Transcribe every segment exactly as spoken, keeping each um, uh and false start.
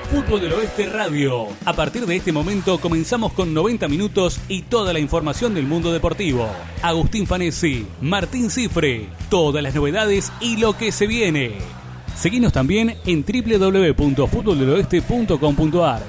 Fútbol del Oeste Radio. A partir de este momento comenzamos con noventa minutos y toda la información del mundo deportivo. Agustín Fanesi, Martín Cifre, todas las novedades y lo que se viene. Seguinos también en doble u doble u doble u punto fútbol del oeste punto com punto a r.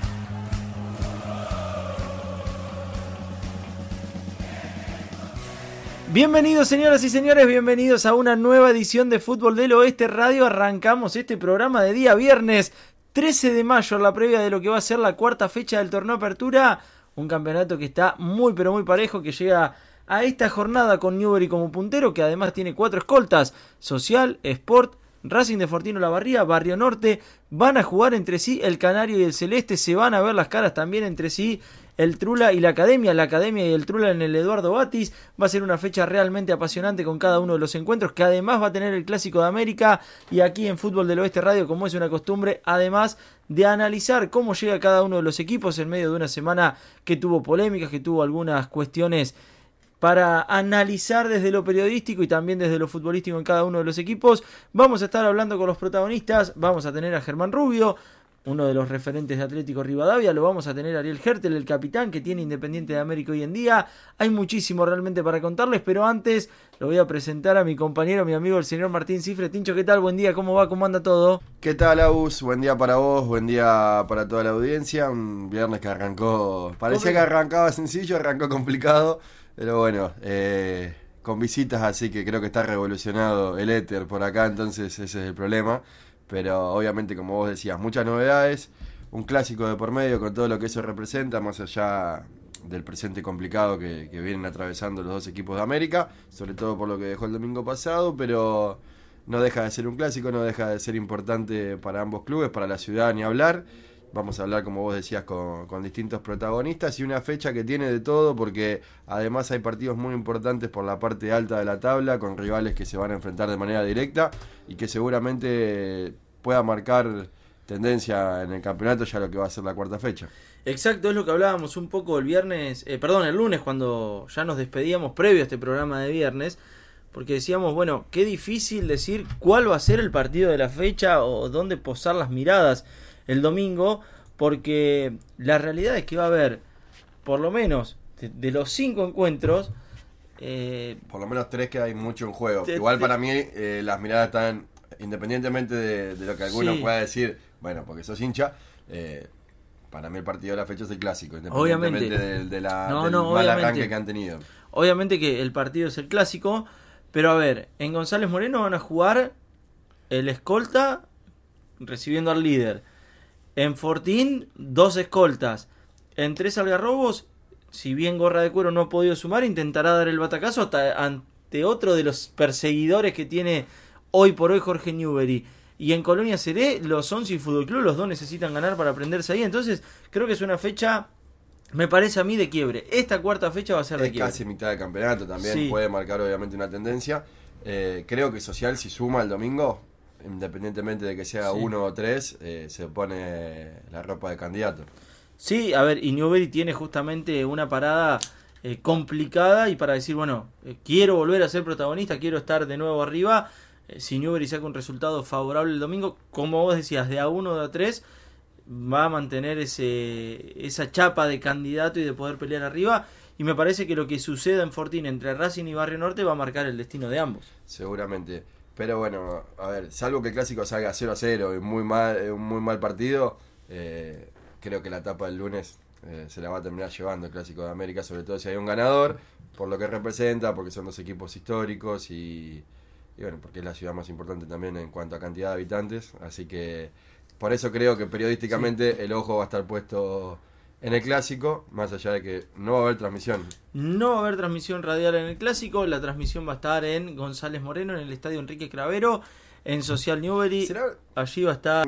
Bienvenidos señoras y señores, bienvenidos a una nueva edición de Fútbol del Oeste Radio. Arrancamos este programa de día viernes trece de mayo, la previa de lo que va a ser la cuarta fecha del torneo Apertura. Un campeonato que está muy pero muy parejo, que llega a esta jornada con Newbery como puntero, que además tiene cuatro escoltas: Social, Sport, Racing de Fortino Lavarría, Barrio Norte. Van a jugar entre sí el Canario y el Celeste, se van a ver las caras también entre sí el Trula y la Academia, la Academia y el Trula en el Eduardo Batis. Va a ser una fecha realmente apasionante con cada uno de los encuentros, que además va a tener el Clásico de América. Y aquí en Fútbol del Oeste Radio, como es una costumbre, además de analizar cómo llega cada uno de los equipos en medio de una semana que tuvo polémicas, que tuvo algunas cuestiones para analizar desde lo periodístico y también desde lo futbolístico en cada uno de los equipos. Vamos a estar hablando con los protagonistas. Vamos a tener a Germán Rubio, uno de los referentes de Atlético Rivadavia. Lo vamos a tener a Ariel Hertel, el capitán que tiene Independiente de América hoy en día. Hay muchísimo realmente para contarles, pero antes lo voy a presentar a mi compañero, mi amigo, el señor Martín Cifre. Tincho, ¿qué tal? Buen día, ¿cómo va? ¿Cómo anda todo? ¿Qué tal, Agus? Buen día para vos, buen día para toda la audiencia. Un viernes que arrancó, parecía que arrancaba sencillo, arrancó complicado, pero bueno, eh, con visitas, así que creo que está revolucionado el éter por acá, entonces ese es el problema. Pero obviamente, como vos decías, muchas novedades, un clásico de por medio con todo lo que eso representa, más allá del presente complicado que, que vienen atravesando los dos equipos de América, sobre todo por lo que dejó el domingo pasado, pero no deja de ser un clásico, no deja de ser importante para ambos clubes, para la ciudad ni hablar. Vamos a hablar, como vos decías, con, con distintos protagonistas y una fecha que tiene de todo, porque además hay partidos muy importantes por la parte alta de la tabla, con rivales que se van a enfrentar de manera directa y que seguramente pueda marcar tendencia en el campeonato ya lo que va a ser la cuarta fecha. Exacto, es lo que hablábamos un poco el viernes, eh, perdón, el lunes, cuando ya nos despedíamos previo a este programa de viernes, porque decíamos, bueno, qué difícil decir cuál va a ser el partido de la fecha o dónde posar las miradas el domingo, porque la realidad es que va a haber, por lo menos, de, de los cinco encuentros, eh, por lo menos tres que hay mucho en juego. Te, Igual te, para mí eh, las miradas están, independientemente de, de lo que alguno sí. pueda decir, bueno, porque sos hincha, eh, para mí el partido de la fecha es el clásico, independientemente obviamente. de, de la, no, del no, mal obviamente. arranque que han tenido. Obviamente que el partido es el clásico, pero a ver, en González Moreno van a jugar el escolta recibiendo al líder. En Fortín, dos escoltas. En Tres Algarrobos, si bien Gorra de Cuero no ha podido sumar, intentará dar el batacazo hasta ante otro de los perseguidores que tiene hoy por hoy Jorge Newbery. Y en Colonia Seré, los Once y Fútbol Club, los dos necesitan ganar para prenderse ahí. Entonces, creo que es una fecha, me parece a mí, de quiebre. Esta cuarta fecha va a ser de es quiebre. Casi mitad de campeonato, también sí. puede marcar obviamente una tendencia. Eh, creo que Social, si suma el domingo, independientemente de que sea sí. uno o tres, eh, se pone la ropa de candidato. Sí, a ver, y Newbery tiene justamente una parada eh, complicada y para decir, bueno, eh, quiero volver a ser protagonista, quiero estar de nuevo arriba. Eh, si Newbery saca un resultado favorable el domingo, como vos decías, de a uno o de a tres, va a mantener ese esa chapa de candidato y de poder pelear arriba. Y me parece que lo que suceda en Fortín entre Racing y Barrio Norte va a marcar el destino de ambos. Seguramente. Pero bueno, a ver, salvo que el clásico salga cero a cero y muy mal, un muy mal partido, eh, creo que la etapa del lunes eh, se la va a terminar llevando el Clásico de América, sobre todo si hay un ganador, por lo que representa, porque son dos equipos históricos y, y bueno, porque es la ciudad más importante también en cuanto a cantidad de habitantes, así que por eso creo que periodísticamente sí. el ojo va a estar puesto en el Clásico, más allá de que no va a haber transmisión. No va a haber transmisión radial en el Clásico, la transmisión va a estar en González Moreno, en el Estadio Enrique Cravero, en Social Newbery. ¿Será? Allí va a estar...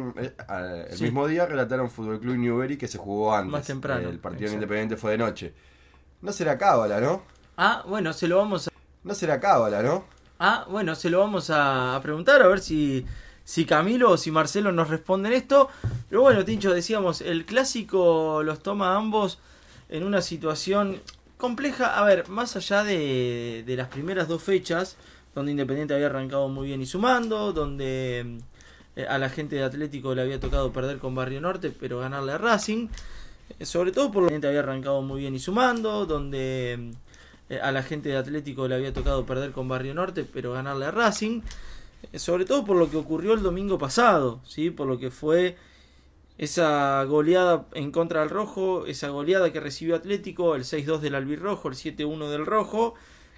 El sí. mismo día relataron Fútbol Club Newbery que se jugó antes. Más temprano. El partido Independiente fue de noche. No será cábala, ¿no? Ah, bueno, se lo vamos a... No será cábala, ¿no? Ah, bueno, se lo vamos a preguntar, a ver si... Si Camilo o si Marcelo nos responden esto. Pero bueno, Tincho, decíamos, el Clásico los toma ambos en una situación compleja. A ver, más allá de, de las primeras dos fechas, donde Independiente había arrancado muy bien y sumando, donde eh, a la gente de Atlético le había tocado perder con Barrio Norte, pero ganarle a Racing, eh, sobre todo por lo que la gente había arrancado muy bien y sumando, donde eh, a la gente de Atlético le había tocado perder con Barrio Norte, pero ganarle a Racing, eh, sobre todo por lo que ocurrió el domingo pasado, ¿sí? Por lo que fue esa goleada en contra del Rojo, esa goleada que recibió Atlético, el seis dos del Albirrojo, el siete uno del Rojo,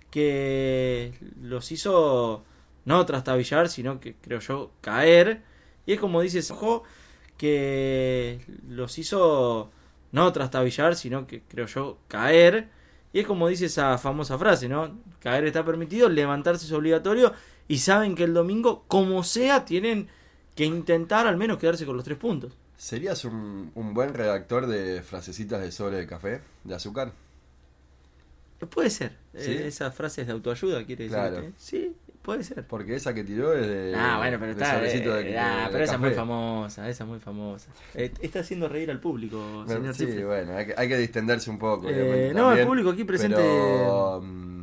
que los hizo no trastabillar, sino que creo yo caer. Y es como dice Ojo, que los hizo no trastabillar, sino que creo yo caer. Y es como dice esa famosa frase, ¿no? Caer está permitido, levantarse es obligatorio. Y saben que el domingo, como sea, tienen que intentar al menos quedarse con los tres puntos. ¿Serías un, un buen redactor de frasecitas de sobre de café, de azúcar? Puede ser. ¿Sí? Eh, esas frases de autoayuda, quiere decir. Claro. Que, sí, puede ser. Porque esa que tiró es de. Ah, bueno, pero de está. sobrecito Eh, de- ah, de pero esa es muy café. famosa, esa es muy famosa. Eh, está haciendo reír al público, señor Sí, Cifre. bueno, hay que, hay que distenderse un poco. Eh, obviamente, no, también, el público aquí presente- Pero, mm,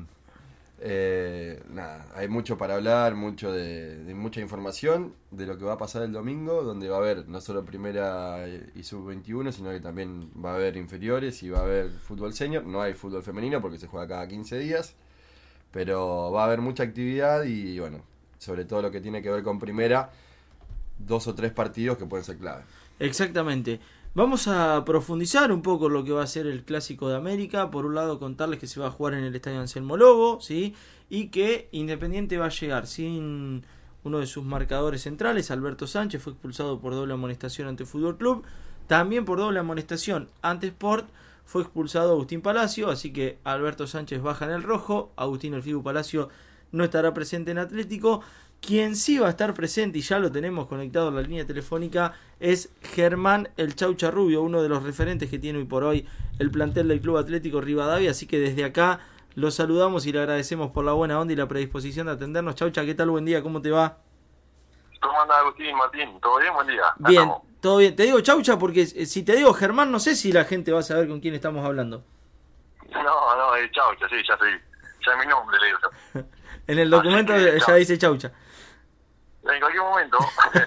eh, nada, hay mucho para hablar, mucho de, de mucha información de lo que va a pasar el domingo, donde va a haber no solo primera y sub veintiuno, sino que también va a haber inferiores y va a haber fútbol senior. No hay fútbol femenino porque se juega cada quince días, pero va a haber mucha actividad y bueno, sobre todo lo que tiene que ver con primera, dos o tres partidos que pueden ser clave. Exactamente. Vamos a profundizar un poco lo que va a ser el Clásico de América. Por un lado, contarles que se va a jugar en el Estadio Anselmo Lobo, ¿sí? Y que Independiente va a llegar sin uno de sus marcadores centrales. Alberto Sánchez fue expulsado por doble amonestación ante Fútbol Club. También por doble amonestación ante Sport fue expulsado Agustín Palacio. Así que Alberto Sánchez baja en el rojo. Agustín El Figu Palacio no estará presente en Atlético. Quien sí va a estar presente, y ya lo tenemos conectado a la línea telefónica, es Germán El Chaucha Rubio, uno de los referentes que tiene hoy por hoy el plantel del Club Atlético Rivadavia. Así que desde acá lo saludamos y le agradecemos por la buena onda y la predisposición de atendernos. Chaucha, ¿qué tal? Buen día, ¿cómo te va? ¿Cómo anda Agustín, Martín? ¿Todo bien? Buen día. Acá Bien, estamos. todo bien. Te digo Chaucha porque eh, si te digo Germán, no sé si la gente va a saber con quién estamos hablando. No, no, es Chaucha, sí, ya soy. Ya es mi nombre, le digo yo. En el documento Así que, ya chau. dice Chaucha. En cualquier momento.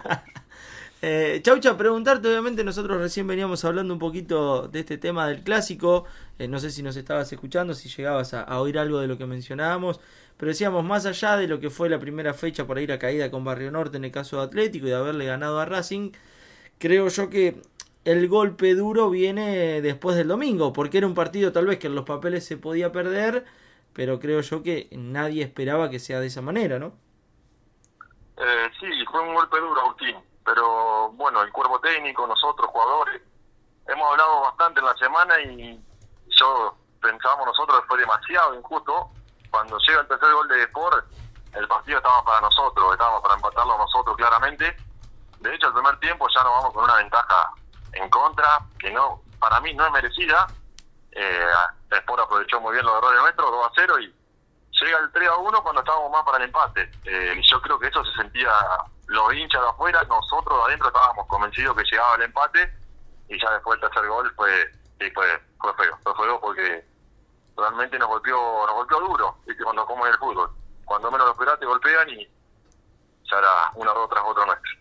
Eh, Chaucha, preguntarte, obviamente nosotros recién veníamos hablando un poquito de este tema del clásico, eh, no sé si nos estabas escuchando, si llegabas a, a oír algo de lo que mencionábamos, pero decíamos, más allá de lo que fue la primera fecha por ir a caída con Barrio Norte en el caso de Atlético y de haberle ganado a Racing, creo yo que el golpe duro viene después del domingo, porque era un partido tal vez que en los papeles se podía perder, pero creo yo que nadie esperaba que sea de esa manera, ¿no? eh, sí, fue un golpe duro, Agustín. Pero bueno, el cuerpo técnico, nosotros, jugadores, hemos hablado bastante en la semana y yo pensábamos nosotros que fue demasiado injusto. Cuando llega el tercer gol de Sport, el partido estaba para nosotros, estábamos para empatarlo nosotros claramente. De hecho, el primer tiempo ya nos vamos con una ventaja en contra, que no, para mí no es merecida. Eh, Sport aprovechó muy bien los errores nuestros, dos a cero, y llega el tres a uno cuando estábamos más para el empate. Eh, y yo creo que eso se sentía los hinchas de afuera, nosotros de adentro estábamos convencidos que llegaba el empate, y ya después del tercer gol fue, sí, fue, fue feo, fue feo porque realmente nos golpeó, nos golpeó duro, ¿viste? Cuando como en el fútbol, cuando menos lo esperás te golpean y ya era una dos tras otra nuestra.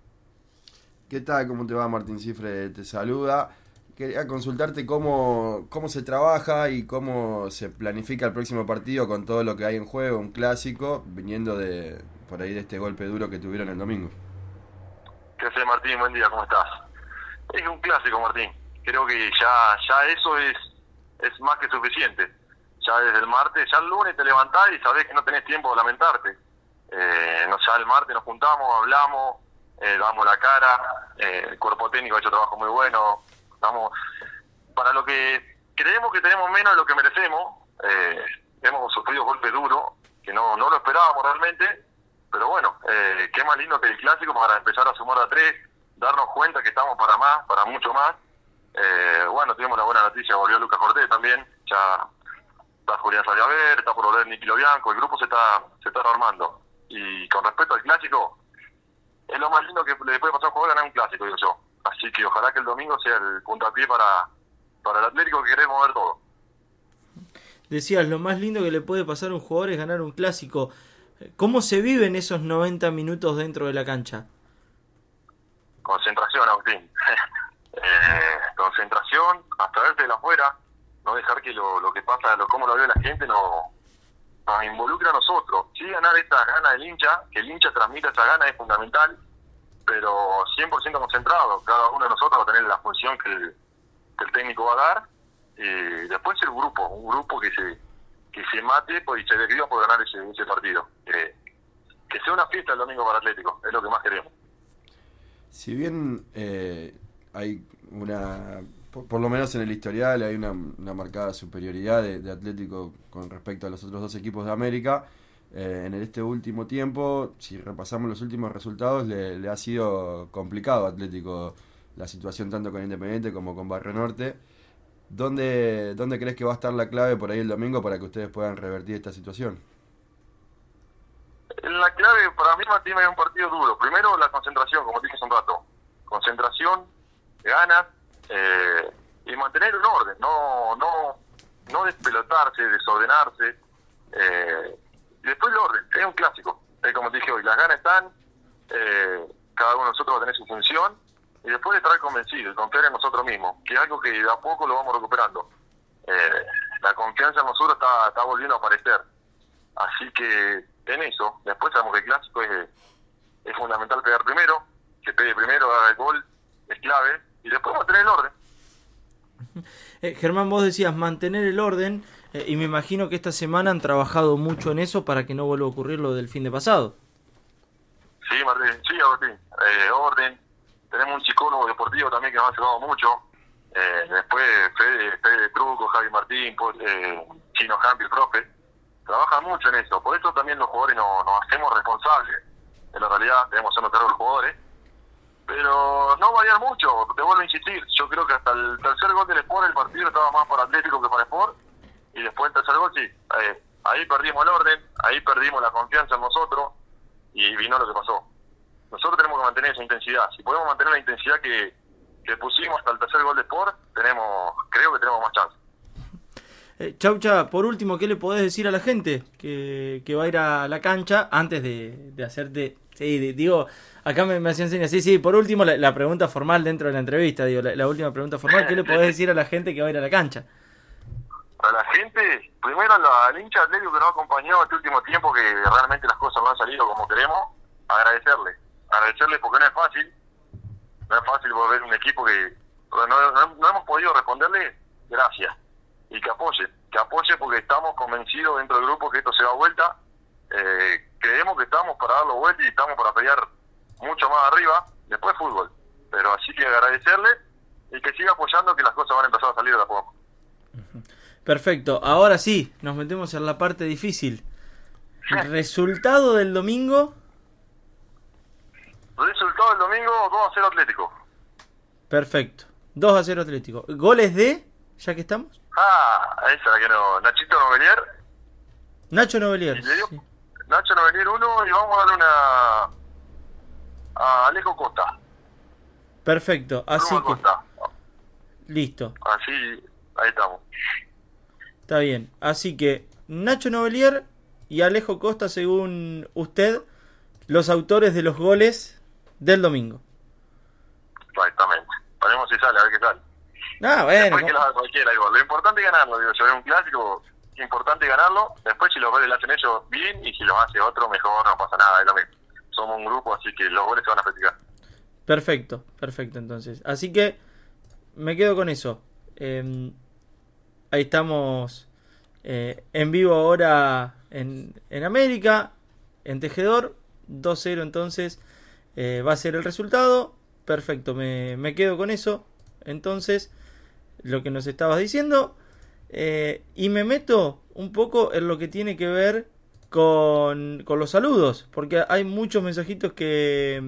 ¿Qué tal? ¿Cómo te va? Martín Cifre te saluda. Quería consultarte cómo, cómo se trabaja y cómo se planifica el próximo partido con todo lo que hay en juego, un clásico, viniendo de por ahí de este golpe duro que tuvieron el domingo. ¿Qué haces, Martín? Buen día, ¿cómo estás? Es un clásico, Martín. Creo que ya ya eso es es más que suficiente. Ya desde el martes, ya el lunes te levantás y sabés que no tenés tiempo de lamentarte. Eh, no, ya el martes nos juntamos, hablamos, eh, damos la cara, eh, el cuerpo técnico ha hecho trabajo muy bueno. Estamos para lo que creemos que tenemos menos de lo que merecemos. Eh, hemos sufrido golpes duros que no, no lo esperábamos realmente, pero bueno, eh, qué más lindo que el clásico para empezar a sumar a tres, darnos cuenta que estamos para más, para mucho más. Eh, bueno, tuvimos la buena noticia, volvió Lucas Cortés también, ya está Julián Saliaver, está por volver Niquilo Bianco, el grupo se está se está armando. Y con respecto al clásico, es lo más lindo que le puede pasar a un jugador ganar un clásico, digo yo. Así que ojalá que el domingo sea el puntapié para, para el Atlético, que queremos ver todo. Decías, lo más lindo que le puede pasar a un jugador es ganar un clásico. ¿Cómo se viven esos noventa minutos dentro de la cancha? concentración, Agustín. eh, concentración, hasta verte de la afuera, no dejar que lo, lo que pasa, lo cómo lo ve la gente, no, nos involucra a nosotros. Sí, ganar esta gana del hincha, que el hincha transmita esa gana es fundamental, pero cien por ciento concentrado. Cada uno de nosotros va a tener la función que el, que el técnico va a dar. Y después el grupo, un grupo que se que se mate pues, y se desviva por ganar ese, ese partido. Eh, que sea una fiesta el domingo para Atlético, es lo que más queremos. Si bien eh, hay una, por, por lo menos en el historial, hay una, una marcada superioridad de, de Atlético con respecto a los otros dos equipos de América, eh, en este último tiempo, si repasamos los últimos resultados, le, le ha sido complicado a Atlético la situación tanto con Independiente como con Barrio Norte. ¿Dónde, ¿Dónde crees que va a estar la clave por ahí el domingo para que ustedes puedan revertir esta situación? La clave para mí, Martín, es un partido duro. Primero, la concentración, como dije hace un rato. Concentración, ganas eh, y mantener el orden. No no no despelotarse, desordenarse. Eh, y después el orden. Es un clásico. Es como te dije hoy, las ganas están. Eh, cada uno de nosotros va a tener su función. Y después de estar convencido y confiar en nosotros mismos, que es algo que de a poco lo vamos recuperando. Eh, la confianza en nosotros está, está volviendo a aparecer. Así que en eso, después sabemos que el clásico es, es fundamental pegar primero, que pegue primero, haga el gol, es clave, y después mantener el orden. Eh, Germán, vos decías mantener el orden, eh, y me imagino que esta semana han trabajado mucho en eso para que no vuelva a ocurrir lo del fin de pasado. Sí, Martín, sí, Agustín, eh, orden. Tenemos un psicólogo deportivo también que nos ha ayudado mucho. Eh, después Fede, Fede Truco, Javi Martín, eh, Chino Jampi, el profe. Trabajan mucho en eso. Por eso también los jugadores nos, nos hacemos responsables. En la realidad tenemos que hacernos cargo de los jugadores. Pero no variar mucho. Te vuelvo a insistir. Yo creo que hasta el tercer gol del Sport el partido estaba más para Atlético que para Sport. Y después el tercer gol sí. Eh, ahí perdimos el orden. Ahí perdimos la confianza en nosotros. Y vino lo que pasó. Nosotros tenemos que mantener esa intensidad. Si podemos mantener la intensidad que, que pusimos hasta el tercer gol de Sport, tenemos, creo que tenemos más chance. Eh, Chaucha, por último, ¿qué le podés decir a la gente que, que va a ir a la cancha antes de, de hacerte... Sí, de, digo, acá me, me hacían señas. Sí, sí, por último, la, la pregunta formal dentro de la entrevista, digo, la, la última pregunta formal, ¿qué le podés decir a la gente que va a ir a la cancha? A la gente, primero la, al hincha Atlético que nos ha acompañado este último tiempo, que realmente las cosas no han salido como queremos, agradecerle. Agradecerle porque no es fácil, no es fácil volver un equipo que no, no, no hemos podido responderle, gracias, y que apoye, que apoye porque estamos convencidos dentro del grupo que esto se da vuelta, eh, creemos que estamos para darlo vuelta y estamos para pelear mucho más arriba, después fútbol, pero así que agradecerle y que siga apoyando que las cosas van a empezar a salir de a poco. Perfecto, ahora sí, nos metemos en la parte difícil. Resultado del domingo... Resultado del domingo, dos a cero Atlético. Perfecto. dos a cero Atlético. ¿Goles de? ¿Ya que estamos? Ah, esa que no. Nachito Novelier. Nacho Novelier. Y le dio Sí. Nacho Novelier uno y vamos a darle una a Alejo Costa. Perfecto. Así Bruno que... Costa. Listo. Así, ahí estamos. Está bien. Así que Nacho Novelier y Alejo Costa, según usted, los autores de los goles del domingo. Exactamente. Veremos si sale, a ver qué sale. Ah, bueno. Después que lo haga cualquiera igual. Lo importante es ganarlo, digo yo. Es un clásico, es importante ganarlo. Después si los goles lo hacen ellos, bien. Y si los hace otro, mejor, no pasa nada. Es lo mismo. Somos un grupo, así que los goles se van a festejar. Perfecto, perfecto entonces. Así que me quedo con eso. Eh, ahí estamos eh, en vivo ahora en, en América, en Tejedor. dos cero entonces eh, va a ser el resultado. Perfecto, me, me quedo con eso. Entonces, lo que nos estabas diciendo. Eh, y me meto un poco en lo que tiene que ver con, con los saludos. Porque hay muchos mensajitos que,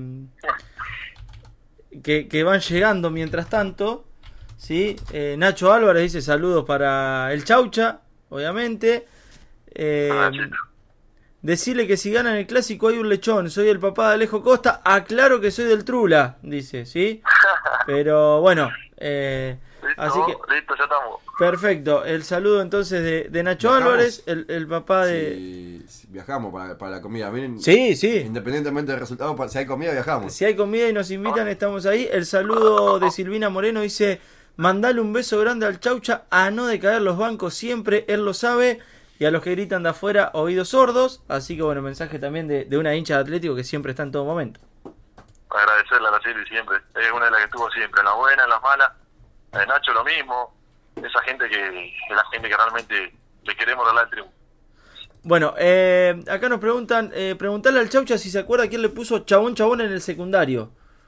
que, que van llegando mientras tanto. ¿Sí? Eh, Nacho Álvarez dice saludos para el Chaucha, obviamente. Eh, Decirle que si ganan el clásico hay un lechón. Soy el papá de Alejo Costa. Aclaro que soy del Trula, dice, ¿sí? Pero bueno, eh, Sí, sí, Así ¿No? que Listo, ya estamos. perfecto. El saludo entonces de, de Nacho ¿Viajamos? Álvarez, el, el papá de... Si, si viajamos para, para la comida. Miren, Sí, sí. independientemente del resultado, pa- si hay comida, viajamos. Si hay comida y nos invitan, estamos ahí. El saludo de Silvina Moreno dice: mandale un beso grande al Chaucha, a no decaer los bancos siempre, él lo sabe. Y a los que gritan de afuera, oídos sordos. Así que bueno, mensaje también de, de una hincha de Atlético que siempre está en todo momento. Agradecerle a la Silvi siempre. Es una de las que estuvo siempre, en las buenas, en las malas. A Nacho lo mismo. Esa gente que es la gente que realmente le queremos regalar el triunfo. Bueno, eh, acá nos preguntan, eh, preguntarle al Chaucha si se acuerda quién le puso chabón chabón en el secundario.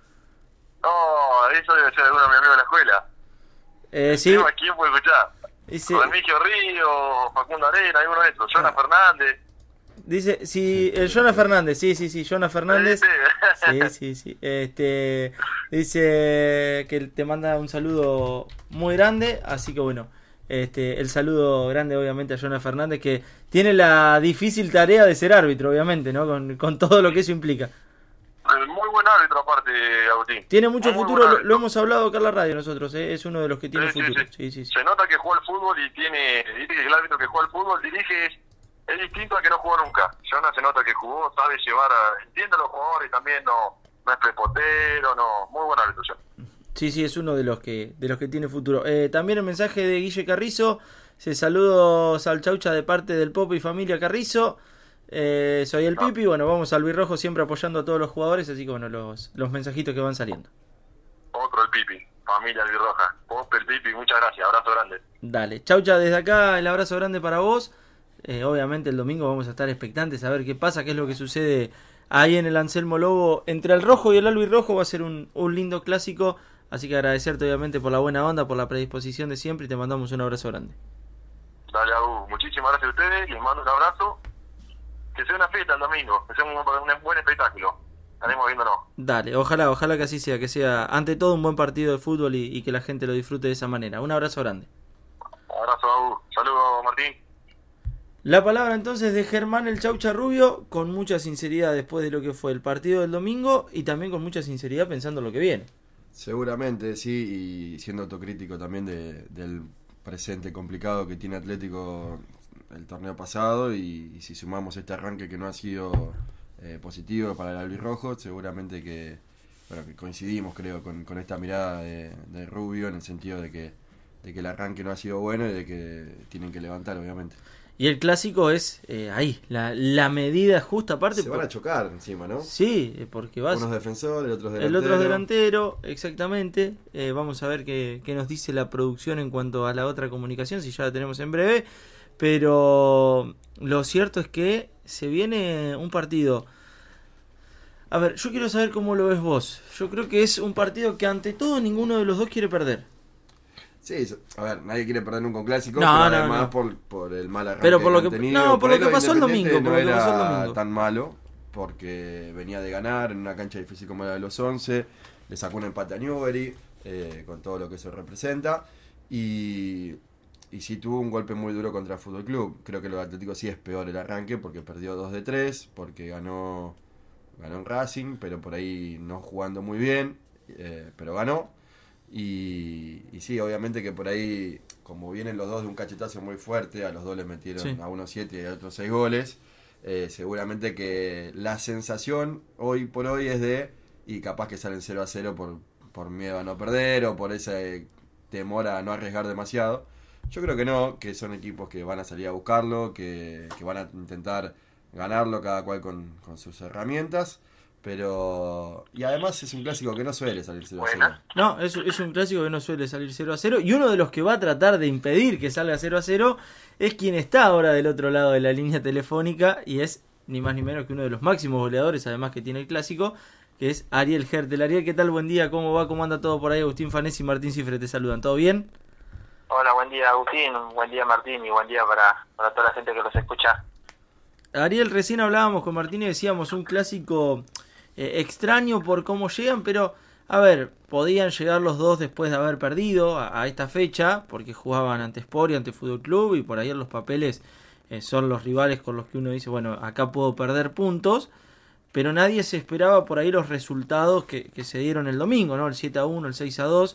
No, eso debe ser alguno de mis amigos de la escuela. Eh, sí, ¿Quién puede escuchar? dice, Remigio Río, Facundo Arena, alguno de esos. Jonas Fernández. dice, si, el Jonas Fernández, sí, sí, sí, Jonas Fernández. Sí, sí, sí. Este, dice que te manda un saludo muy grande, así que bueno, este, el saludo grande obviamente a Jonas Fernández, que tiene la difícil tarea de ser árbitro, obviamente, ¿no? Con, con todo lo que eso implica. Muy buen árbitro aparte, Agustín. Tiene mucho Muy futuro, buen lo, árbitro. lo hemos hablado acá en la radio nosotros, ¿eh? Es uno de los que tiene Sí, sí, futuro. sí. Sí, sí, sí. Se nota que juega al fútbol y tiene, dice que el árbitro que juega al fútbol dirige es, es distinto al que no jugó nunca. Jonas se nota que jugó, sabe llevar a, entiende a los jugadores y también no, no es prepotero, no, muy buen árbitro. Jonas. Sí, sí, es uno de los que de los que tiene futuro. Eh, también el mensaje de Guille Carrizo, se saludos al Chaucha de parte del Popo y familia Carrizo. Eh, soy el Pipi, bueno, vamos al Albirrojo siempre apoyando a todos los jugadores, así que bueno, los, los mensajitos que van saliendo. Otro el Pipi, familia albirroja. Pop, el Pipi, muchas gracias, abrazo grande. Dale, Chaucha, desde acá el abrazo grande para vos. Eh, obviamente el domingo vamos a estar expectantes a ver qué pasa, qué es lo que sucede ahí en el Anselmo Lobo. Entre el rojo y el albirrojo va a ser un, un lindo clásico, así que agradecerte obviamente por la buena onda, por la predisposición de siempre y te mandamos un abrazo grande. Dale, Agu, muchísimas gracias a ustedes, les mando un abrazo. Que sea una fiesta el domingo, que sea un, un buen espectáculo. Estaremos viéndonos. Dale, ojalá, ojalá que así sea, que sea ante todo un buen partido de fútbol y, y que la gente lo disfrute de esa manera. Un abrazo grande. Abrazo, Agu. Saludos, Martín. La palabra entonces de Germán el Chaucha Rubio, con mucha sinceridad después de lo que fue el partido del domingo y también con mucha sinceridad pensando en lo que viene. Seguramente, sí, y siendo autocrítico también de, del presente complicado que tiene Atlético el torneo pasado y, y si sumamos este arranque que no ha sido eh, positivo para el albirrojo, seguramente que, bueno, que coincidimos creo con, con esta mirada de, de Rubio en el sentido de que, de que el arranque no ha sido bueno y de que tienen que levantar obviamente. Y el clásico es eh, ahí, la, la medida justa aparte. Se por... van a chocar encima, ¿no? Sí, porque vas... Unos defensores, otros el delanteros. otro es delantero, exactamente. Eh, vamos a ver qué, qué nos dice la producción en cuanto a la otra comunicación, si ya la tenemos en breve. Pero lo cierto es que se viene un partido. A ver, yo quiero saber cómo lo ves vos. Yo creo que es un partido que ante todo ninguno de los dos quiere perder. Sí, a ver, nadie quiere perder nunca un clásico, No, pero no, además no. Por, por el mal arranque Pero por lo que han que- tenido. no, por lo ahí que pasó el Independiente domingo, por no lo que era pasó el domingo. tan malo, porque venía de ganar en una cancha difícil como la de los once, le sacó un empate a Newbery, eh, con todo lo que eso representa, y, y sí tuvo un golpe muy duro contra el Fútbol Club. Creo que lo de Atlético sí es peor el arranque, porque perdió dos de tres, porque ganó, ganó en Racing, pero por ahí no jugando muy bien, eh, pero ganó. Y, y sí, obviamente que por ahí, como vienen los dos de un cachetazo muy fuerte, a los dos les metieron Sí. a uno siete y a otros seis goles, eh, seguramente que la sensación hoy por hoy es de, y capaz que salen cero a cero por, por miedo a no perder o por ese temor a no arriesgar demasiado. Yo creo que no, que son equipos que van a salir a buscarlo, que, que van a intentar ganarlo cada cual con, con sus herramientas. Pero... Y además es un clásico que no suele salir cero a cero. Buena. No, es, es un clásico que no suele salir cero a cero. Y uno de los que va a tratar de impedir que salga cero a cero es quien está ahora del otro lado de la línea telefónica. Y es ni más ni menos que uno de los máximos goleadores, además que tiene el clásico, que es Ariel Hertel. Ariel, ¿qué tal? Buen día, ¿cómo va? ¿Cómo anda todo por ahí? Agustín Fanesi y Martín Cifre te saludan. ¿Todo bien? Hola, buen día Agustín, buen día Martín y buen día para, para toda la gente que los escucha. Ariel, recién hablábamos con Martín y decíamos un clásico eh, extraño por cómo llegan, pero a ver, podían llegar los dos después de haber perdido a, a esta fecha, porque jugaban ante Sport y ante Fútbol Club, y por ahí en los papeles eh, son los rivales con los que uno dice, bueno, acá puedo perder puntos, pero nadie se esperaba por ahí los resultados que, que se dieron el domingo, ¿no? El siete a uno, el seis a dos.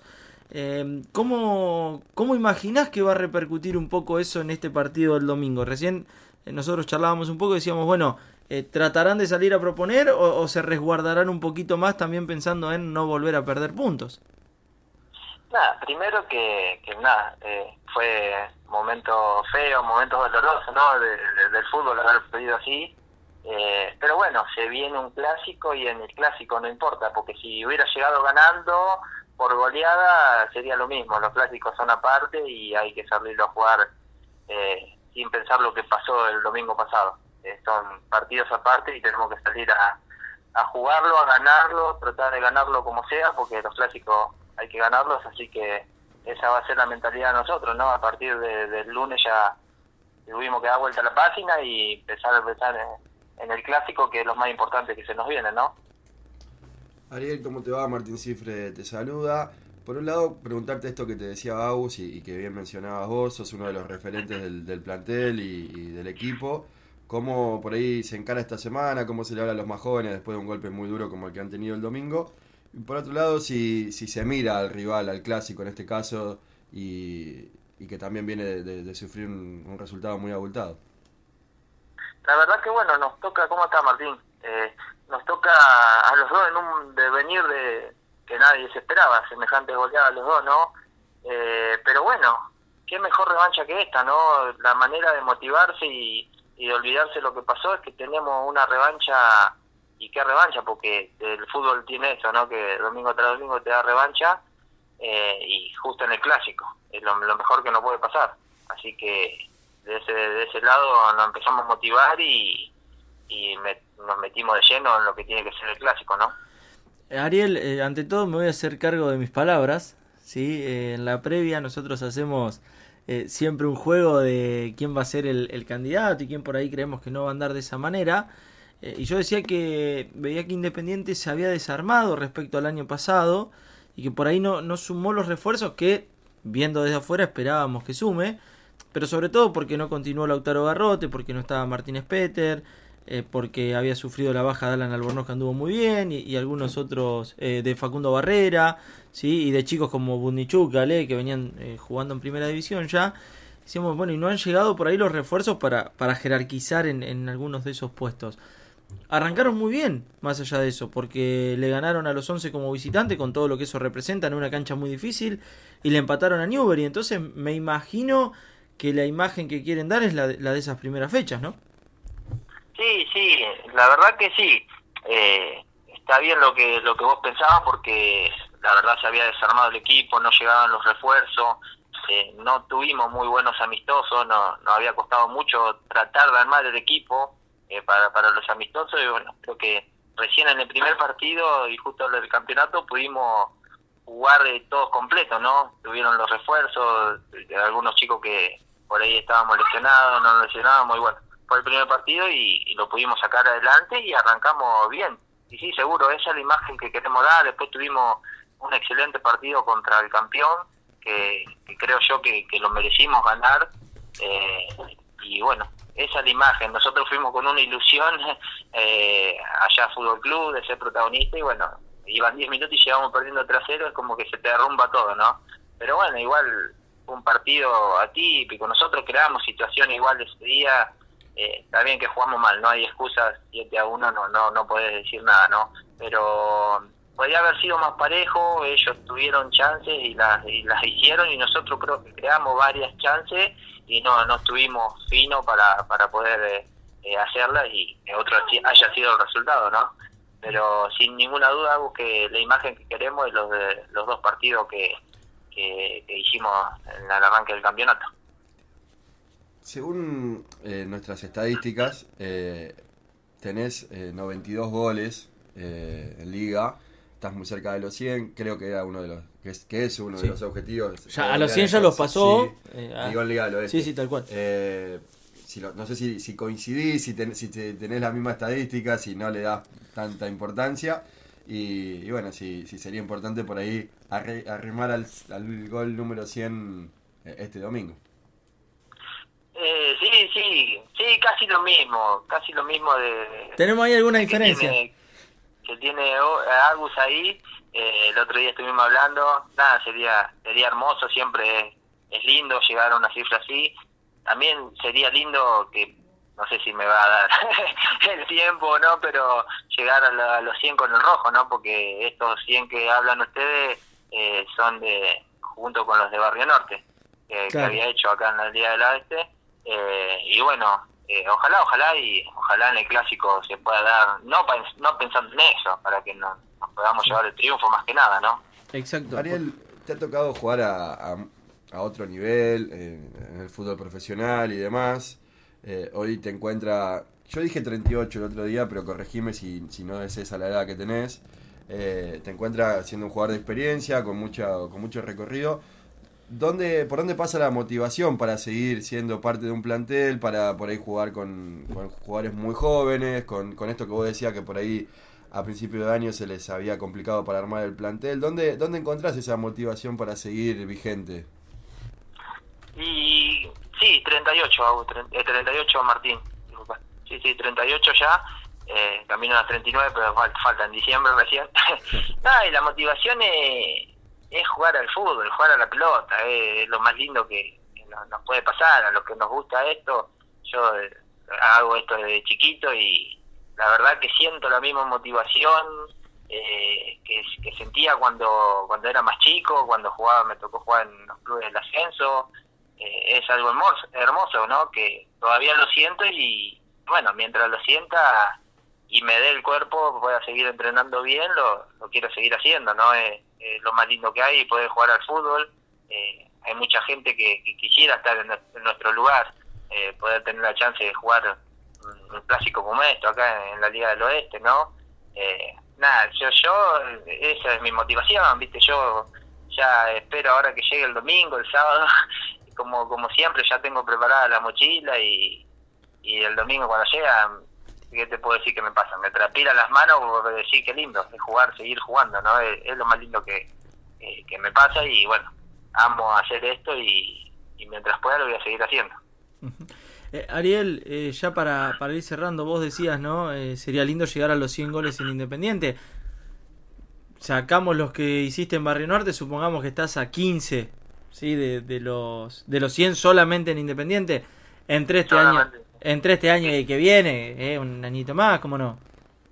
Eh, ¿cómo, ¿Cómo imaginás que va a repercutir un poco eso en este partido del domingo? Recién eh, nosotros charlábamos un poco y decíamos, bueno, eh, ¿tratarán de salir a proponer o, o se resguardarán un poquito más también pensando en no volver a perder puntos? Nada, primero que, que nada, eh, fue momento feo, momentos dolorosos, ¿no? De, de, del fútbol haber perdido así. Eh, pero bueno, se viene un clásico y en el clásico no importa, porque si hubiera llegado ganando por goleada sería lo mismo. Los clásicos son aparte y hay que salirlo a jugar eh, sin pensar lo que pasó el domingo pasado. Eh, son partidos aparte y tenemos que salir a, a jugarlo, a ganarlo, tratar de ganarlo como sea, porque los clásicos hay que ganarlos, así que esa va a ser la mentalidad de nosotros, ¿no? A partir de, del lunes ya tuvimos que dar vuelta a la página y empezar a pensar en, en el clásico, que es lo más importante que se nos viene, ¿no? Ariel, ¿cómo te va? Martín Cifre te saluda. Por un lado, preguntarte esto que te decía Agus y, y que bien mencionabas vos, sos uno de los referentes del, del plantel y, y del equipo. ¿Cómo por ahí se encara esta semana? ¿Cómo se le habla a los más jóvenes después de un golpe muy duro como el que han tenido el domingo? Y por otro lado, si, si se mira al rival, al clásico en este caso, y, y que también viene de, de, de sufrir un, un resultado muy abultado. La verdad que bueno, nos toca, ¿cómo está Martín? Eh, nos toca a los dos en un devenir de que nadie se esperaba, semejante goleada a los dos, ¿no? Eh, pero bueno, qué mejor revancha que esta, ¿no? La manera de motivarse y, y de olvidarse lo que pasó es que tenemos una revancha. ¿Y qué revancha? Porque el fútbol tiene eso, ¿no? Que domingo tras domingo te da revancha eh, y justo en el clásico. Es lo, lo mejor que nos puede pasar. Así que de ese de ese lado nos empezamos a motivar y, y me, nos metimos de lleno en lo que tiene que ser el clásico, ¿no? Ariel, eh, ante todo me voy a hacer cargo de mis palabras, ¿sí? Eh, en la previa nosotros hacemos eh, siempre un juego de quién va a ser el, el candidato y quién por ahí creemos que no va a andar de esa manera. Eh, y yo decía que veía que Independiente se había desarmado respecto al año pasado y que por ahí no, no sumó los refuerzos que, viendo desde afuera, esperábamos que sume, pero sobre todo porque no continuó Lautaro Garrote, porque no estaba Martínez Peter, eh, porque había sufrido la baja de Alan Albornoz, que anduvo muy bien, y, y algunos otros eh, de Facundo Barrera, ¿sí? Y de chicos como Bundichuk, Galé, que venían eh, jugando en primera división ya. Decíamos, bueno, y no han llegado por ahí los refuerzos para, para jerarquizar en, en algunos de esos puestos. Arrancaron muy bien, más allá de eso, porque le ganaron a los once como visitante, con todo lo que eso representa en una cancha muy difícil, y le empataron a Newbery. Entonces me imagino que la imagen que quieren dar es la de, la de esas primeras fechas, ¿no? Sí, sí, la verdad que sí. Eh, está bien lo que lo que vos pensabas, porque la verdad se había desarmado el equipo, no llegaban los refuerzos, eh, no tuvimos muy buenos amistosos, no, nos había costado mucho tratar de armar el equipo eh, para, para los amistosos, y bueno, creo que recién en el primer partido y justo en el campeonato pudimos jugar eh, todos completos, ¿no? Tuvieron los refuerzos, eh, algunos chicos que por ahí estábamos lesionados, no nos lesionábamos, y bueno, fue el primer partido y, y lo pudimos sacar adelante y arrancamos bien. Y sí, seguro, esa es la imagen que queremos dar. Después tuvimos un excelente partido contra el campeón, que, que creo yo que, que lo merecimos ganar, eh, y bueno, esa es la imagen. Nosotros fuimos con una ilusión eh, allá a Fútbol Club de ser protagonista, y bueno, iban diez minutos y llegamos perdiendo tres a cero, es como que se te derrumba todo, ¿no? Pero bueno, igual fue un partido atípico, nosotros creamos situaciones igual ese día. Eh, está bien que jugamos mal, no hay excusas, siete a uno no no no podés decir nada, ¿no? Pero podría haber sido más parejo, ellos tuvieron chances y las y las hicieron, y nosotros creo que creamos varias chances y no no estuvimos finos para para poder eh, hacerlas y que otro haya sido el resultado, ¿no? Pero sin ninguna duda algo que la imagen que queremos es los de los dos partidos que que, que hicimos en el arranque del campeonato. Según eh, nuestras estadísticas, eh, tenés eh, noventa y dos goles eh, en Liga, estás muy cerca de los cien, creo que era uno de los que es, que es uno sí. de los objetivos. Ya, a los cien ya los pasó. Sí, eh, digo en Liga del Oeste. Sí, sí, tal cual. Eh, si lo, no sé si, si coincidís, si, ten, si te, tenés la misma estadística, si no le das tanta importancia. Y, y bueno, si, si sería importante por ahí arri, arrimar al, al gol número cien este domingo. Eh, sí, sí, sí, casi lo mismo, casi lo mismo de... ¿Tenemos ahí alguna que diferencia? Tiene, que tiene Agus ahí, eh, el otro día estuvimos hablando, nada, sería sería hermoso, siempre es, es lindo llegar a una cifra así. También sería lindo que, no sé si me va a dar el tiempo o no, pero llegar a, la, a los cien con el rojo, ¿no? Porque estos cien que hablan ustedes eh, son de junto con los de Barrio Norte, eh, claro. que había hecho acá en la Liga del Oeste. Eh, y bueno, eh, ojalá, ojalá y ojalá en el clásico se pueda dar, no no pensando en eso, para que nos, nos podamos llevar el triunfo más que nada, ¿no? Exacto. Ariel, ¿te ha tocado jugar a, a, a otro nivel, en, en el fútbol profesional y demás? Eh, hoy te encuentra, yo dije treinta y ocho el otro día, pero corregime si, si no es esa la edad que tenés. Eh, te encuentra siendo un jugador de experiencia, con mucha, con mucho recorrido. ¿Dónde, ¿Por dónde pasa la motivación para seguir siendo parte de un plantel, para por ahí jugar con, con jugadores muy jóvenes, con, con esto que vos decías que por ahí a principio de año se les había complicado para armar el plantel? ¿Dónde, dónde encontrás esa motivación para seguir vigente? Y sí, treinta y ocho, treinta y ocho Martín, disculpa. Sí, sí, treinta y ocho ya, eh, camino a las treinta y nueve, pero falta en diciembre recién. Nada, y la motivación es, es jugar al fútbol, jugar a la pelota, es, es lo más lindo que, que nos, nos puede pasar, a los que nos gusta esto. Yo eh, hago esto desde chiquito y la verdad que siento la misma motivación eh, que, que sentía cuando cuando era más chico, cuando jugaba, me tocó jugar en los clubes del ascenso. Eh, es algo hermoso, hermoso, ¿no? Que todavía lo siento y, bueno, mientras lo sienta y me dé el cuerpo, pueda seguir entrenando bien, lo, lo quiero seguir haciendo, ¿no? Es, es lo más lindo que hay, poder jugar al fútbol. Eh, hay mucha gente que, que quisiera estar en, en nuestro lugar, eh, poder tener la chance de jugar un, un clásico como esto acá en la Liga del Oeste, ¿no? Eh, nada, yo, yo, esa es mi motivación, ¿viste? Yo ya espero ahora que llegue el domingo, el sábado, como como siempre ya tengo preparada la mochila y, y el domingo cuando llega, ¿qué te puedo decir que me pasa? Me transpira las manos por decir qué lindo es jugar, seguir jugando, ¿no? Es, es lo más lindo que, eh, que me pasa y bueno, amo hacer esto y, y mientras pueda lo voy a seguir haciendo. Eh, Ariel, eh, ya para, para ir cerrando, vos decías, ¿no? Eh, sería lindo llegar a los cien goles en Independiente. Sacamos los que hiciste en Barrio Norte, supongamos que estás a quince, ¿sí? De, de los de los cien solamente en Independiente. Entre este solamente. año entre este año y que viene, eh, un añito más, ¿cómo no?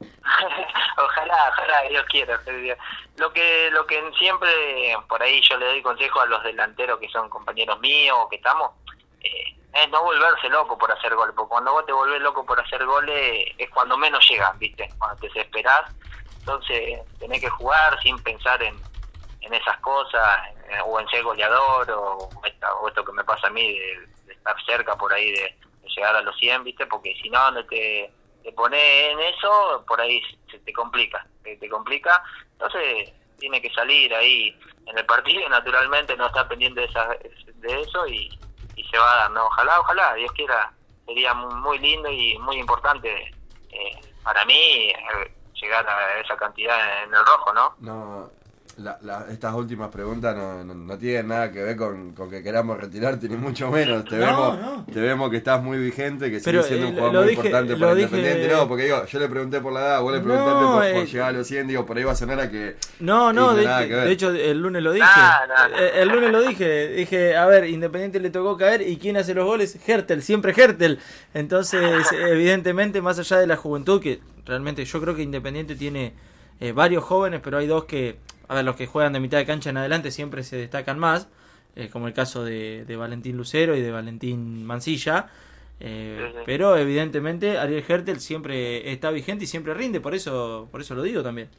ojalá, ojalá, Dios quiera. Lo que lo que siempre por ahí yo le doy consejo a los delanteros que son compañeros míos, que estamos, eh, es no volverse loco por hacer goles, porque cuando vos te volvés loco por hacer goles es cuando menos llegan, ¿viste? Cuando te desesperás. Entonces tenés que jugar sin pensar en, en esas cosas, en, o en ser goleador, o, esta, o esto que me pasa a mí de, de estar cerca por ahí de, de llegar a los cien, ¿viste? Porque si no, no te, te pones en eso, por ahí se te complica, se te complica. Entonces tiene que salir ahí en el partido, naturalmente no estar pendiente de, esa, de eso y, y se va a dar, ¿no? Ojalá, ojalá, Dios quiera, sería muy, muy lindo y muy importante eh, para mí eh, llegar a esa cantidad en el rojo, ¿no? No, la, la, estas últimas preguntas no, no, no tienen nada que ver con, con que queramos retirarte, ni mucho menos. Te, no, vemos, no. te vemos que estás muy vigente, que sigues siendo un jugador muy dije, importante para dije... Independiente. No, porque digo, yo le pregunté por la edad, vos le preguntaste no, por, eh... por llegar a los cien, digo, por ahí va a sonar a que... No, no, de, nada que ver. de hecho el lunes lo dije. Ah, no, no. El, el lunes lo dije, dije, a ver, Independiente le tocó caer, ¿y quién hace los goles? Hertel, siempre Hertel. Entonces, evidentemente, más allá de la juventud, que realmente yo creo que Independiente tiene eh, varios jóvenes, pero hay dos que... A ver, los que juegan de mitad de cancha en adelante siempre se destacan más, eh, como el caso de, de Valentín Lucero y de Valentín Mancilla, eh, sí, sí. Pero evidentemente Ariel Hertel siempre está vigente y siempre rinde, por eso por eso lo digo también.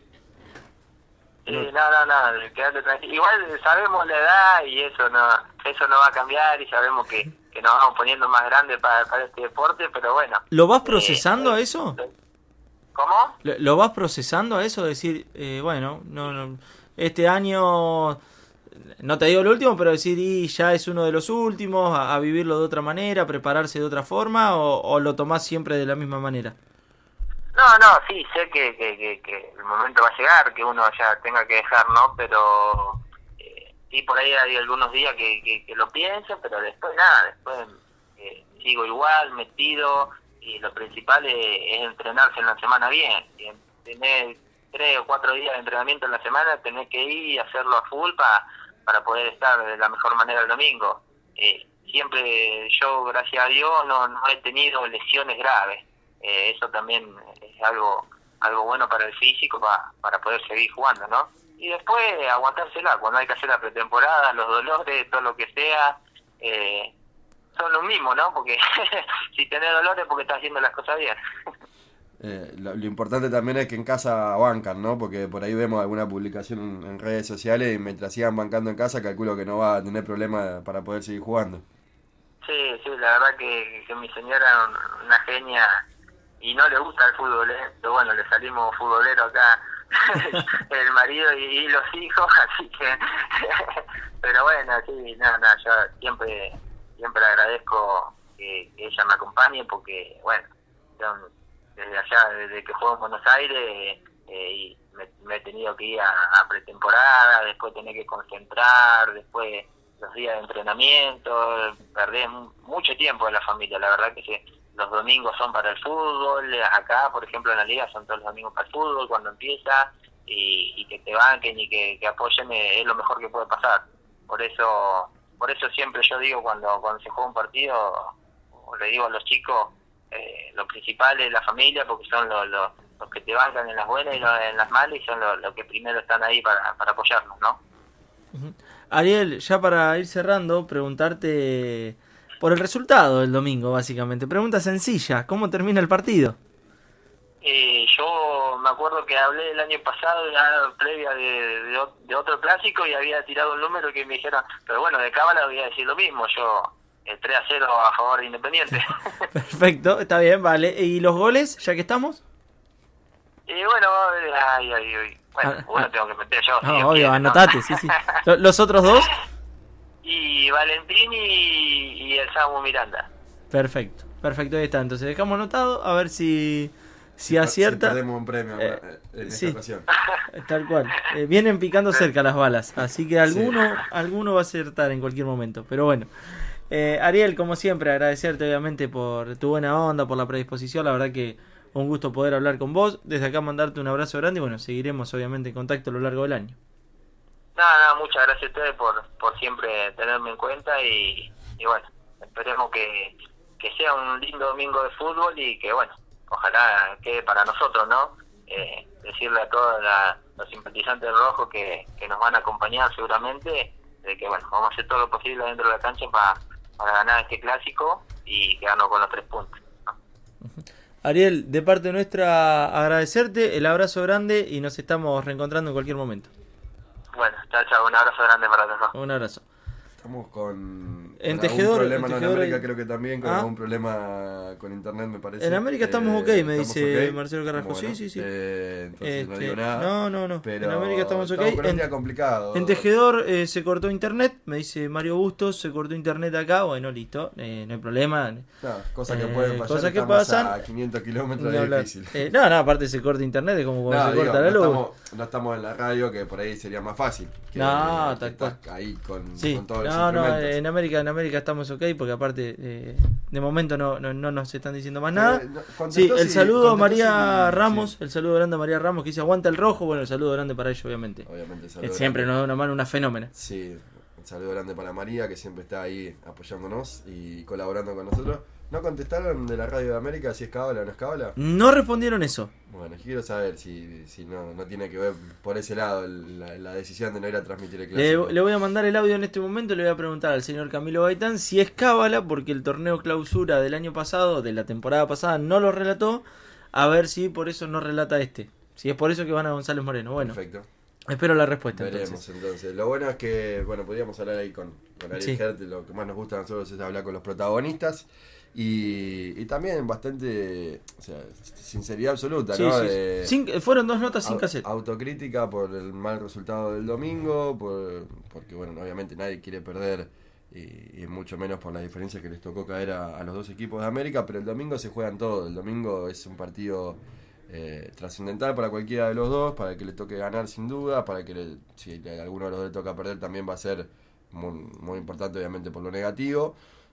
Sí, no, no, no, quédate tranquilo. Igual sabemos la edad y eso no eso no va a cambiar y sabemos que, que nos vamos poniendo más grandes para, para este deporte, pero bueno. ¿Lo vas procesando eh, a eso? ¿Cómo? ¿Lo, lo vas procesando a eso? Decir, eh, bueno, no, no este año, no te digo el último, pero decir, y ya es uno de los últimos, a, a vivirlo de otra manera, prepararse de otra forma, o, o lo tomás siempre de la misma manera? No, no, sí, sé que, que, que, que el momento va a llegar, que uno ya tenga que dejar, ¿no? Pero eh, sí, por ahí hay algunos días que, que, que lo pienso, pero después nada, después eh, sigo igual, metido, y lo principal es, es entrenarse en la semana bien, y tener tres o cuatro días de entrenamiento en la semana, tenés que ir y hacerlo a full pa, para poder estar de la mejor manera el domingo. Eh, siempre yo, gracias a Dios, no, no he tenido lesiones graves. Eh, eso también es algo algo bueno para el físico, pa, para poder seguir jugando, ¿no? Y después aguantársela, cuando hay que hacer la pretemporada, los dolores, todo lo que sea, eh, son lo mismo, ¿no? Porque si tenés dolores porque estás haciendo las cosas bien. Eh, lo, lo importante también es que en casa bancan, ¿no? Porque por ahí vemos alguna publicación en, en redes sociales y mientras sigan bancando en casa calculo que no va a tener problema para poder seguir jugando. Sí, sí, la verdad que, que mi señora es una genia y no le gusta el fútbol, ¿eh? Pero bueno, le salimos futbolero acá el marido y, y los hijos, así que pero bueno, sí, nada, nada, yo siempre siempre agradezco que, que ella me acompañe porque, bueno, yo, desde allá, desde que juego en Buenos Aires, eh, y me, me he tenido que ir a, a pretemporada, después tener que concentrar, después los días de entrenamiento, perdés mucho tiempo en la familia, la verdad que sí. Los domingos son para el fútbol, acá por ejemplo en la liga son todos los domingos para el fútbol cuando empieza, y, y que te banquen y que, que apoyen es lo mejor que puede pasar. Por eso por eso siempre yo digo cuando cuando se juega un partido, le digo a los chicos, eh, lo principal es la familia, porque son los, los, los que te bancan en las buenas y en las malas, y son los, los que primero están ahí para, para apoyarnos, ¿no? Uh-huh. Ariel, ya para ir cerrando, preguntarte por el resultado del domingo, básicamente. Pregunta sencilla, ¿cómo termina el partido? Eh, yo me acuerdo que hablé el año pasado, ya previa de, de, de otro clásico, y había tirado un número que me dijeron, pero bueno, de cábala voy a decir lo mismo, yo eh, tres a cero a favor de Independiente. Perfecto, está bien, vale. ¿Y los goles, ya que estamos? Y eh, bueno, ay, ay, ay. Bueno, ah, uno ah, tengo que meter yo. No, si obvio, quiere, anotate, ¿no? sí, sí. ¿Los otros dos? Y Valentín y, y el Samu Miranda. Perfecto, perfecto, ahí está. Entonces dejamos anotado, a ver si, si acierta. Si perdemos un premio eh, en sí, esta ocasión. Tal cual. Eh, vienen picando cerca las balas, así que alguno, sí. alguno va a acertar en cualquier momento. Pero bueno, eh, Ariel, como siempre, agradecerte obviamente por tu buena onda, por la predisposición. La verdad que un gusto poder hablar con vos. Desde acá mandarte un abrazo grande y bueno, seguiremos obviamente en contacto a lo largo del año. Nada, nada, muchas gracias a ustedes por, por siempre tenerme en cuenta y, y bueno, esperemos que, que sea un lindo domingo de fútbol y que bueno, ojalá quede para nosotros, ¿no? Eh, decirle a todos la, los simpatizantes del rojo que, que nos van a acompañar seguramente, de que bueno, vamos a hacer todo lo posible dentro de la cancha para, para ganar este clásico y quedarnos con los tres puntos, ¿no? Ariel, de parte nuestra agradecerte, el abrazo grande y nos estamos reencontrando en cualquier momento. Bueno, chao, chao, un abrazo grande para todos. Un abrazo. Estamos con, en con Tejedor, algún problema, en, no, en Tejedor América hay... creo que también, con ¿Ah? algún problema con internet me parece. En América estamos eh, ok, me dice okay. Marcelo Carrasco. Bueno, sí, sí, sí. Eh, entonces este, no digo nada. No, no, no. Pero en América estamos ok. Estamos con un día en, complicado. En Tejedor eh, se cortó internet, me dice Mario Bustos, se cortó internet acá. Bueno, listo, eh, no hay problema. No, cosas que eh, pueden pasar. Cosas que estamos pasan. A quinientos kilómetros No, es difícil. Eh, no, no, aparte se corta internet, es como cuando no, se digo, corta la no luz. Estamos, no estamos en la radio, que por ahí sería más fácil. Que, No, que tal cual. ahí con, Sí. con todos los no, no, instrumentos. en América, en América estamos ok, porque aparte eh, de momento no, no, no nos están diciendo más nada. Eh, no, contestó Sí, el si- saludo a contestó María si- Ramos, sí. el saludo grande a María Ramos que dice aguanta el rojo. Bueno, el saludo grande para ella, obviamente. Obviamente, Eh, saludo siempre grande. nos da una mano, una fenómena. Sí, un saludo grande para María, que siempre está ahí apoyándonos y colaborando con nosotros. ¿No contestaron de la Radio de América si es cábala o no es cábala? No respondieron eso. Bueno, quiero saber si, si no, no tiene que ver por ese lado el- la, la decisión de no ir a transmitir el clásico. Le, le voy a mandar el audio en este momento, le voy a preguntar al señor Camilo Gaitán si es cábala, porque el torneo clausura del año pasado, de la temporada pasada, no lo relató. A ver si por eso no relata este. Si es por eso que van a González Moreno. Bueno, Perfecto. espero la respuesta. Veremos entonces. entonces. Lo bueno es que, bueno, podríamos hablar ahí con, con Ariel Sí. Hert, lo que más nos gusta a nosotros es hablar con los protagonistas. Y, y también bastante, o sea, sinceridad absoluta, Sí, ¿no? sí, De- sí. Sin- fueron dos notas sin Au- cassette. Autocrítica por el mal resultado del domingo, por, porque bueno, obviamente nadie quiere perder y, y mucho menos por las diferencias que les tocó caer a, a los dos equipos de América, pero el domingo se juegan todo, el domingo es un partido eh, trascendental para cualquiera de los dos, para el que le toque ganar sin duda, para que le, si a alguno de los dos le toca perder también va a ser muy, muy importante obviamente por lo negativo.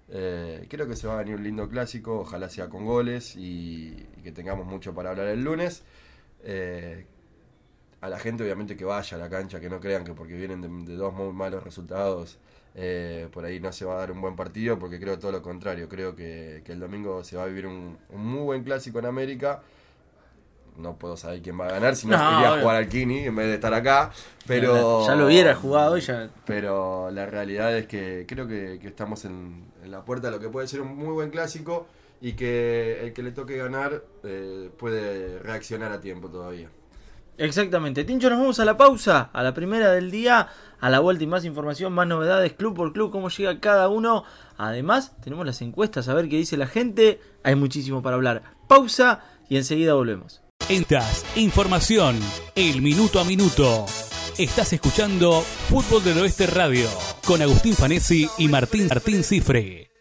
Eh, creo que se va a venir un lindo clásico, ojalá sea con goles y, y que tengamos mucho para hablar el lunes. Eh, a la gente obviamente que vaya a la cancha, que no crean que porque vienen de, de dos muy malos resultados, eh, por ahí no se va a dar un buen partido, porque creo todo lo contrario. Creo que, que el domingo se va a vivir un, un muy buen clásico en América. No puedo saber quién va a ganar, si no, no iría a jugar al Kini en vez de estar acá, pero ya, ya lo hubiera jugado ya. Pero la realidad es que creo que, que estamos en, en la puerta de lo que puede ser un muy buen clásico, y que el que le toque ganar eh, puede reaccionar a tiempo todavía. Exactamente. Tincho, nos vamos a la pausa, a la primera del día, a la vuelta y más información, más novedades, club por club, cómo llega cada uno. Además, tenemos las encuestas, a ver qué dice la gente. Hay muchísimo para hablar. Pausa y enseguida volvemos. Entas, información, el minuto a minuto. Estás escuchando Fútbol del Oeste Radio con Agustín Fanesi y Martín Martín Cifre.